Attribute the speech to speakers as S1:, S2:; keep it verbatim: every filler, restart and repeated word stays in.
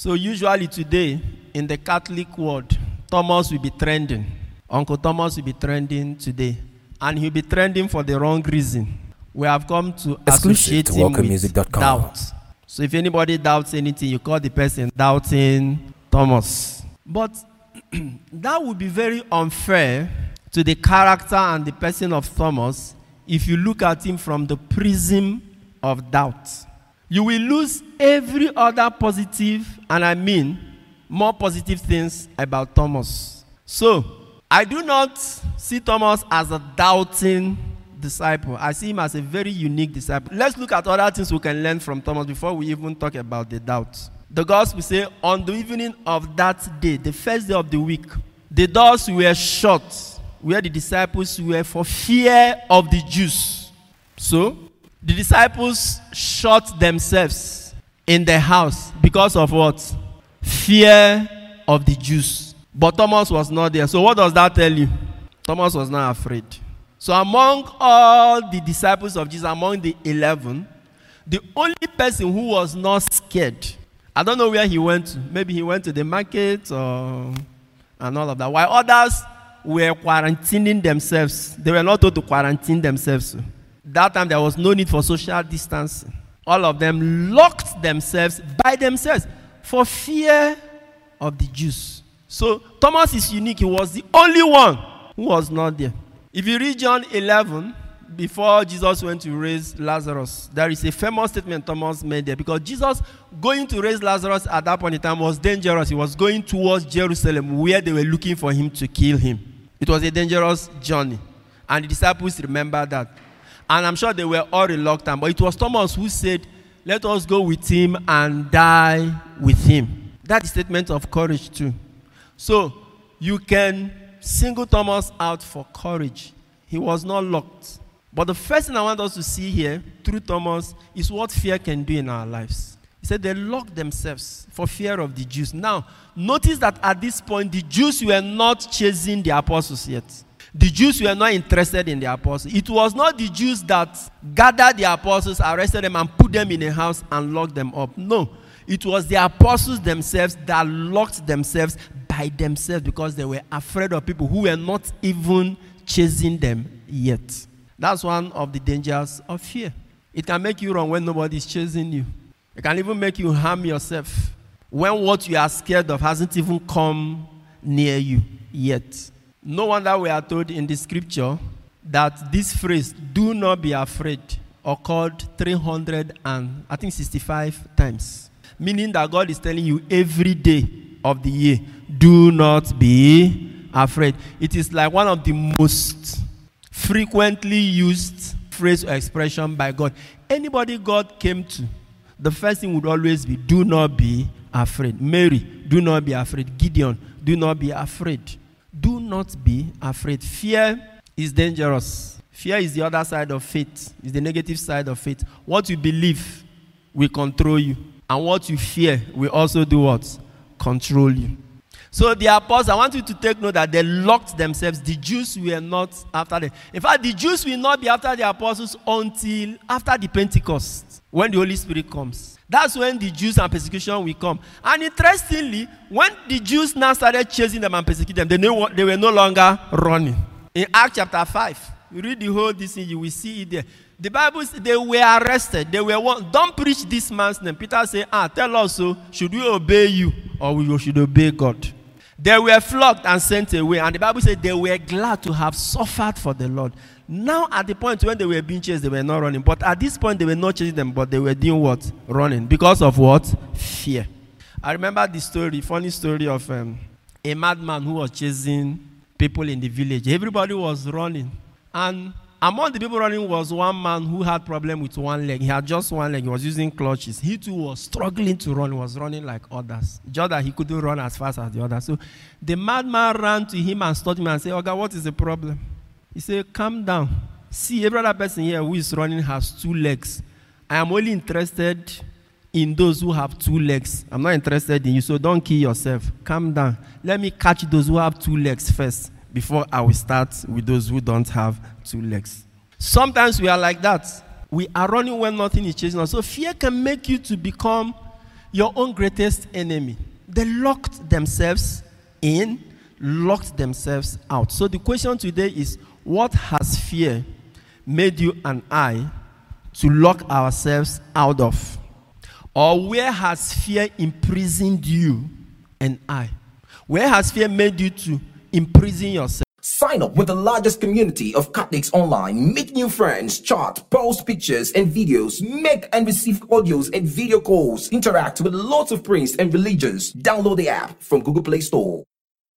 S1: So usually today, in the Catholic world, Thomas will be trending. Uncle Thomas will be trending today. And he'll be trending for the wrong reason. We have come to associate
S2: to
S1: him with doubt. So if anybody doubts anything, you call the person doubting Thomas. But that would be very unfair to the character and the person of Thomas if you look at him from the prism of doubt. You will lose every other positive, and I mean more positive things about Thomas. So, I do not see Thomas as a doubting disciple. I see him as a very unique disciple. Let's look at other things we can learn from Thomas before we even talk about the doubt. The gospel says, on the evening of that day, the first day of the week, the doors were shut where the disciples were for fear of the Jews. So, the disciples shut themselves in the house because of what? Fear of the Jews. But Thomas was not there. So what does that tell you? Thomas was not afraid. So among all the disciples of Jesus, among the eleven, the only person who was not scared, I don't know where he went to. Maybe he went to the market or and all of that. While others were quarantining themselves. They were not told to quarantine themselves. That time there was no need for social distancing. All of them locked themselves by themselves for fear of the Jews. So Thomas is unique. He was the only one who was not there. If you read John eleven, before Jesus went to raise Lazarus, there is a famous statement Thomas made there, because Jesus going to raise Lazarus at that point in time was dangerous. He was going towards Jerusalem where they were looking for him to kill him. It was a dangerous journey. And the disciples remember that. And I'm sure they were all reluctant. But it was Thomas who said, let us go with him and die with him. That's a statement of courage too. So you can single Thomas out for courage. He was not locked. But the first thing I want us to see here through Thomas is what fear can do in our lives. He said they locked themselves for fear of the Jews. Now, notice that at this point, the Jews were not chasing the apostles yet. The Jews were not interested in the apostles. It was not the Jews that gathered the apostles, arrested them, and put them in a house and locked them up. No. It was the apostles themselves that locked themselves by themselves because they were afraid of people who were not even chasing them yet. That's one of the dangers of fear. It can make you run when nobody is chasing you. It can even make you harm yourself when what you are scared of hasn't even come near you yet. No wonder we are told in the scripture that this phrase, do not be afraid, occurred three hundred and I think sixty-five times. Meaning that God is telling you every day of the year, do not be afraid. It is like one of the most frequently used phrase or expression by God. Anybody God came to, the first thing would always be, do not be afraid. Mary, do not be afraid. Gideon, do not be afraid. Do not be afraid. Fear is dangerous. Fear is the other side of faith. It's the negative side of faith. What you believe will control you. And what you fear will also do what? Control you. So the apostles, I want you to take note that they locked themselves. The Jews were not after them. In fact, the Jews will not be after the apostles until after the Pentecost, when the Holy Spirit comes. That's when the Jews and persecution will come. And interestingly, when the Jews now started chasing them and persecuting them, they, knew, they were no longer running. In Acts chapter five, you read the whole this thing, you will see it there. The Bible says they were arrested. They were one. Don't preach this man's name. Peter said, ah, tell us so. Should we obey you or we should obey God? They were flogged and sent away. And the Bible said they were glad to have suffered for the Lord. Now, at the point when they were being chased, they were not running. But at this point, they were not chasing them, but they were doing what? Running. Because of what? Fear. I remember the story, funny story of um, a madman who was chasing people in the village. Everybody was running. And among the people running was one man who had problem with one leg. He had just one leg. He was using clutches. He too was struggling to run. He was running like others. Just that he couldn't run as fast as the others. So the madman ran to him and stopped him and said, "Oga, what is the problem?" He said, "Calm down. See, every other person here who is running has two legs. I am only interested in those who have two legs. I'm not interested in you, so don't kill yourself. Calm down. Let me catch those who have two legs first before I will start with those who don't have two legs." Sometimes we are like that. We are running when nothing is chasing us. So fear can make you to become your own greatest enemy. They locked themselves in, locked themselves out. So the question today is, what has fear made you and I to lock ourselves out of? Or where has fear imprisoned you and I? Where has fear made you to imprison yourself?
S2: Sign up with the largest community of Catholics online. Meet new friends, chat, post pictures and videos, make and receive audios and video calls, interact with lots of priests and religions. Download the app from Google Play Store.